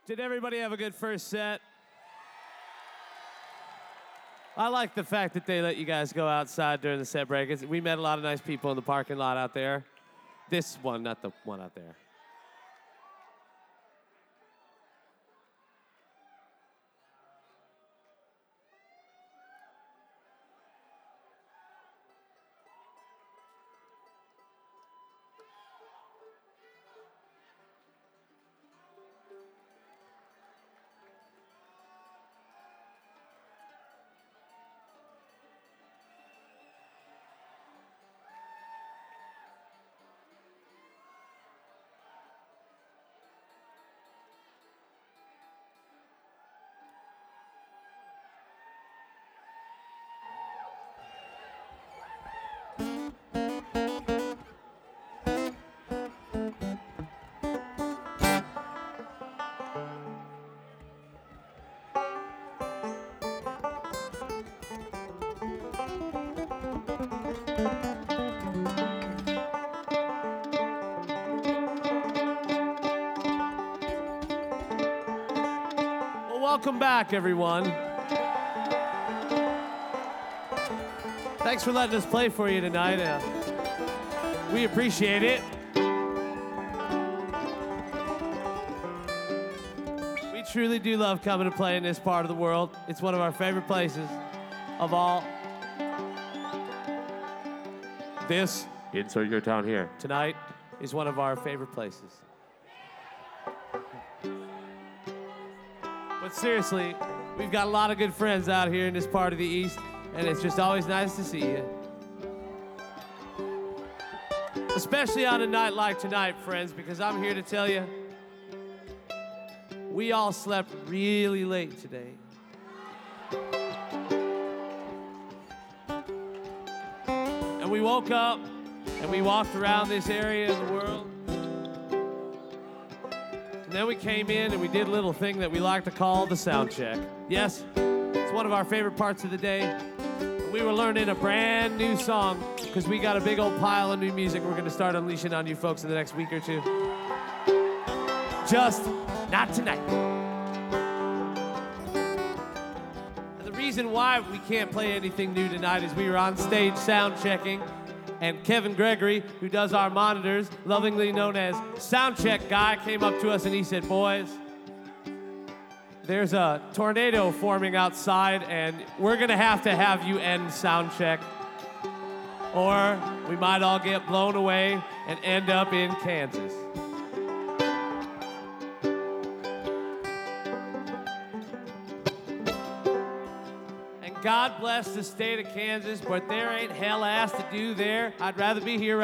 Did everybody have a good first set? I like the fact that they let you guys go outside during the set break. We met a lot of nice people in the parking lot out there. This one, not the one out there. Welcome back, everyone. Thanks for letting us play for you tonight. We appreciate it. We truly do love coming to play in this part of the world. It's one of our favorite places of all. This, insert your town here, tonight is one of our favorite places. But seriously, we've got a lot of good friends out here in this part of the East, and it's just always nice to see you. Especially on a night like tonight, friends, because I'm here to tell you, we all slept really late today. And we woke up, and we walked around this area of the world. And then we came in and we did a little thing that we like to call the sound check. Yes, it's one of our favorite parts of the day. We were learning a brand new song because we got a big old pile of new music we're going to start unleashing on you folks in the next week or two. Just not tonight. And the reason why we can't play anything new tonight is we were on stage sound checking, and Kevin Gregory, who does our monitors, lovingly known as Soundcheck Guy, came up to us and he said, "Boys, there's a tornado forming outside and we're gonna have to have you end Soundcheck, or we might all get blown away and end up in Kansas." God bless the state of Kansas, but there ain't hell ass to do there. I'd rather be here